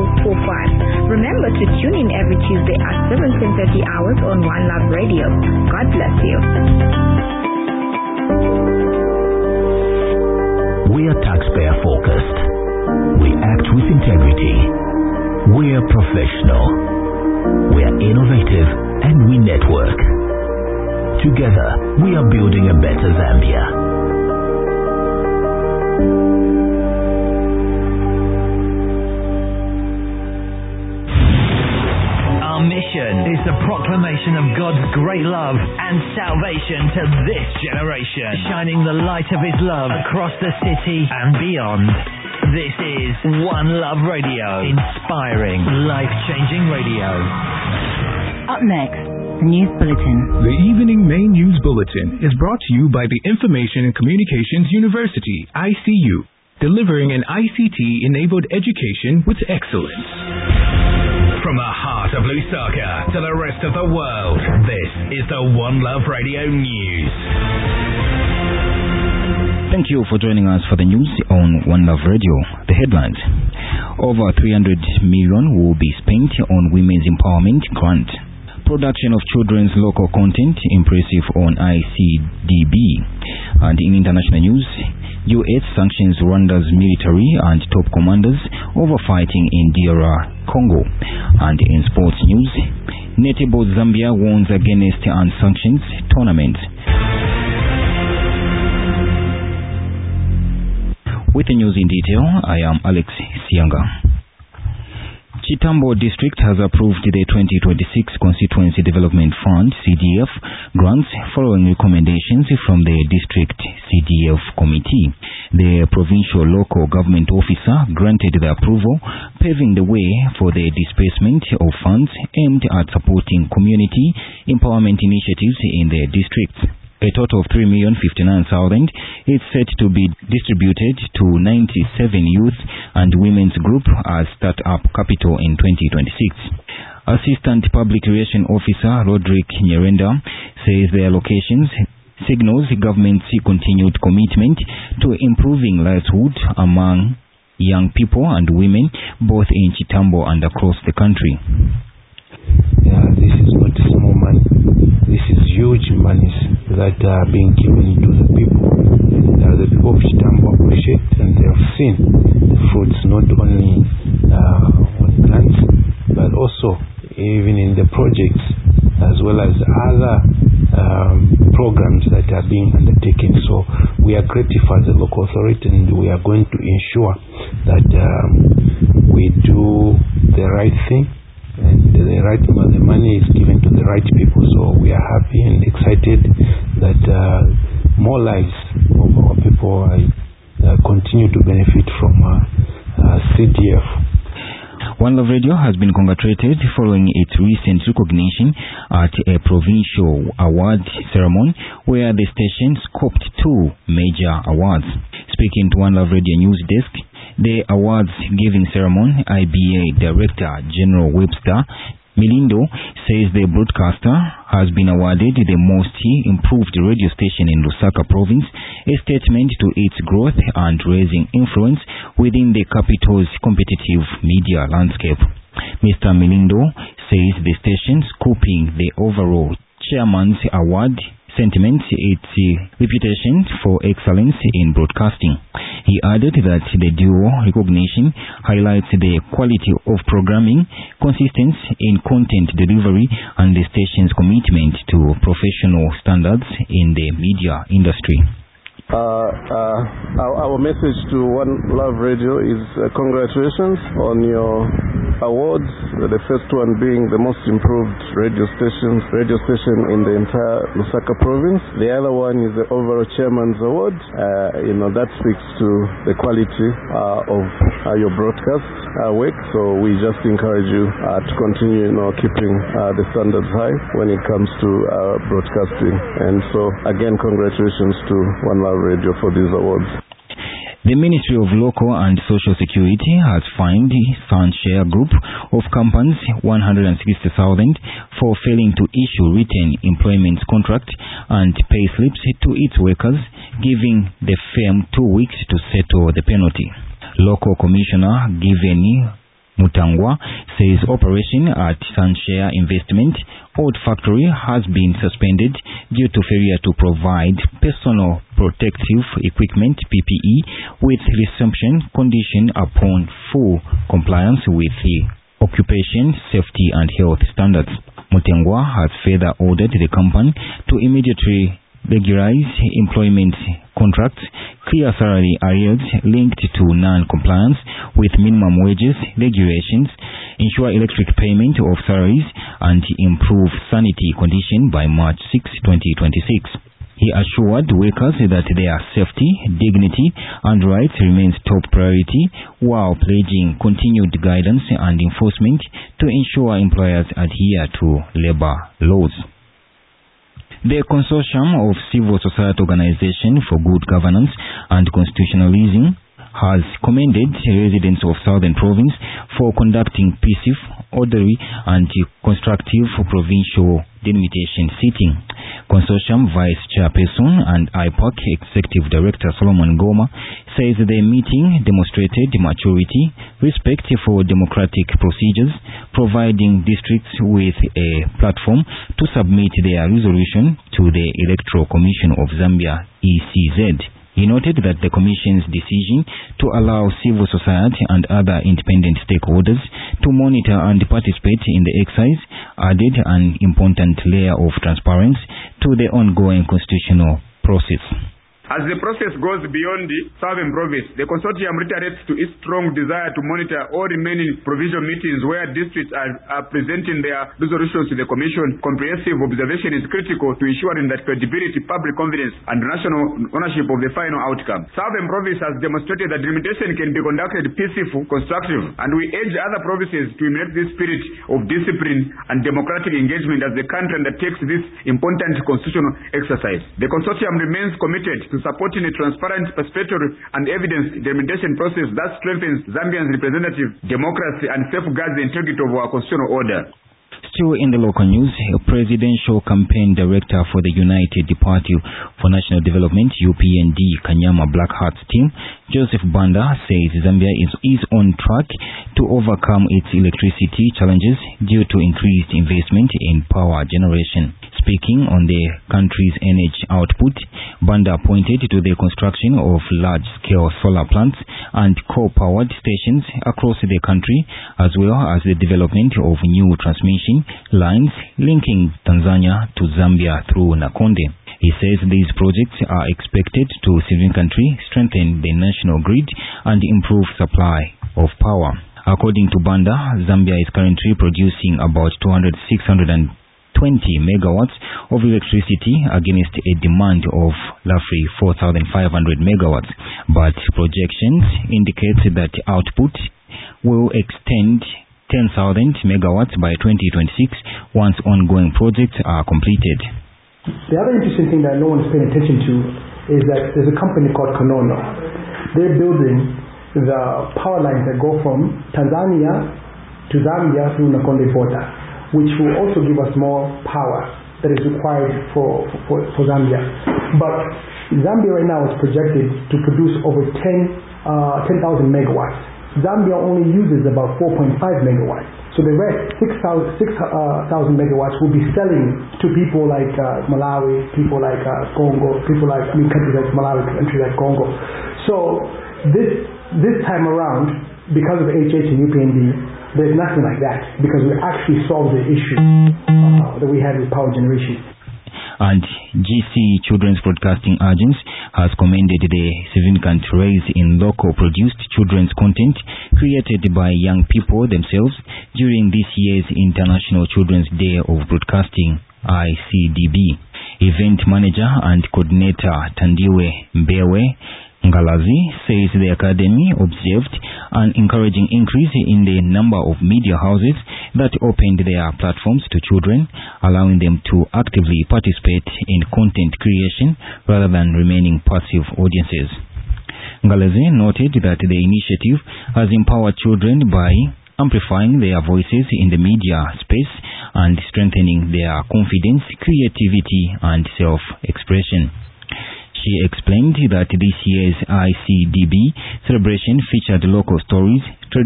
Remember to tune in every Tuesday at 17:30 hours on One Love Radio. God bless you. We are taxpayer focused. We act with integrity. We are professional. We are innovative and we network. Together, we are building a better Zambia. Our mission is the proclamation of God's great love and salvation to this generation, shining the light of His love across the city and beyond. This is One Love Radio, inspiring, life-changing radio. Up next, the News Bulletin. The Evening Main News Bulletin is brought to you by the Information and Communications University, ICU, delivering an ICT-enabled education with excellence. From the heart of Lusaka to the rest of the world, this is the One Love Radio News. Thank you for joining us for the news on One Love Radio. The headlines. Over 300 million will be spent on Women's Empowerment Grant. Production of children's local content impressive on ICDB. And in international news, US sanctions Rwanda's military and top commanders over fighting in DR Congo. And in sports news, Netball Zambia warns against unsanctioned tournaments. With the news in detail, I am Alex Sianga. Chitambo District has approved the 2026 Constituency Development Fund CDF grants following recommendations from the District CDF Committee. The provincial local government officer granted the approval, paving the way for the disbursement of funds aimed at supporting community empowerment initiatives in the district. A total of 3,059,000 is set to be distributed to 97 youth and women's group as start-up capital in 2026. Assistant Public Relations Officer Roderick Nyerenda says the allocations signals the government's continued commitment to improving livelihood among young people and women, both in Chitambo and across the country. This is not small money. This is huge monies that are being given to the people. The people of Chitambo appreciate and they have seen the fruits not only on grants but also even in the projects as well as other programs that are being undertaken. So we are grateful as a local authority and we are going to ensure that we do the right thing. And the money is given to the right people, so we are happy and excited that more lives of our people continue to benefit from CDF. One Love Radio has been congratulated following its recent recognition at a provincial award ceremony where the station scooped 2 major awards. Speaking to One Love Radio News Desk, the awards giving ceremony, IBA Director General Webster Milindo says the broadcaster has been awarded the most improved radio station in Lusaka province, a statement to its growth and raising influence within the capital's competitive media landscape. Mr. Milindo says the station scooping the overall chairman's award cements its reputation for excellence in broadcasting. He added that the dual recognition highlights the quality of programming, consistency in content delivery, and the station's commitment to professional standards in the media industry. Our message to One Love Radio is congratulations on your awards, the first one being the most improved radio station in the entire Lusaka province. The other one is the overall chairman's award. That speaks to the quality of your broadcast work. So we just encourage you to continue keeping the standards high when it comes to broadcasting. And so again, congratulations to One Love Radio for these awards. The Ministry of Local and Social Security has fined Sunshare Group of companies 160,000 for failing to issue written employment contract and pay slips to its workers, giving the firm 2 weeks to settle the penalty. Local Commissioner Giveni Mutangwa says operation at Sunshare Investment Old Factory has been suspended due to failure to provide personal protective equipment PPE with resumption conditioned upon full compliance with the occupation safety and health standards. Mutangwa has further ordered the company to immediately regularize employment contracts, clear salary arrears linked to non-compliance with minimum wages regulations, ensure electric payment of salaries, and improve sanitary condition by March 6, 2026. He assured workers that their safety, dignity, and rights remains top priority, while pledging continued guidance and enforcement to ensure employers adhere to labor laws. The Consortium of Civil Society Organizations for Good Governance and Constitutionalism has commended residents of Southern Province for conducting peaceful, orderly, and constructive provincial delimitation sitting. Consortium Vice Chairperson and IPAC Executive Director Solomon Goma says the meeting demonstrated maturity, respect for democratic procedures, providing districts with a platform to submit their resolution to the Electoral Commission of Zambia, ECZ. He noted that the Commission's decision to allow civil society and other independent stakeholders to monitor and participate in the exercise added an important layer of transparency to the ongoing constitutional process. As the process goes beyond the Southern Province, the Consortium reiterates to its strong desire to monitor all remaining provincial meetings where districts are presenting their resolutions to the Commission. Comprehensive observation is critical to ensuring that credibility, public confidence, and national ownership of the final outcome. Southern Province has demonstrated that delimitation can be conducted peaceful, constructive, and we urge other provinces to emulate this spirit of discipline and democratic engagement as the country undertakes this important constitutional exercise. The Consortium remains committed to supporting a transparent, participatory, and evidence delimitation process that strengthens Zambians' representative democracy and safeguards the integrity of our constitutional order. Still in the local news, Presidential Campaign Director for the United Party for National Development, UPND, Kanyama Black Hearts team, Joseph Banda, says Zambia is on track to overcome its electricity challenges due to increased investment in power generation. Speaking on the country's energy output, Banda pointed to the construction of large-scale solar plants and coal-powered stations across the country, as well as the development of new transmission lines linking Tanzania to Zambia through Nakonde. He says these projects are expected to significantly strengthen the national grid and improve supply of power. According to Banda, Zambia is currently producing about 620 megawatts of electricity against a demand of roughly 4,500 megawatts, but projections indicate that output will extend 10,000 megawatts by 2026 once ongoing projects are completed. The other interesting thing that no one is paying attention to is that there's a company called Konono. They're building the power lines that go from Tanzania to Zambia through Nakonde border, which will also give us more power that is required for Zambia. But Zambia right now is projected to produce over 10,000 megawatts. Zambia only uses about 4.5 megawatts. So the rest, 6,000 megawatts, will be selling to people like Malawi, people like Congo, countries like Malawi, countries like Congo. So this time around, because of HH and UPND, there's nothing like that, because we actually solved the issue that we had with power generation. And GC Children's Broadcasting Agency has commended the significant rise in local produced children's content created by young people themselves during this year's International Children's Day of Broadcasting, ICDB. Event manager and coordinator Tandiwe Mbewe Ngalazi says the Academy observed an encouraging increase in the number of media houses that opened their platforms to children, allowing them to actively participate in content creation rather than remaining passive audiences. Ngalazi noted that the initiative has empowered children by amplifying their voices in the media space and strengthening their confidence, creativity, and self-expression. She explained that this year's ICDB celebration featured local stories,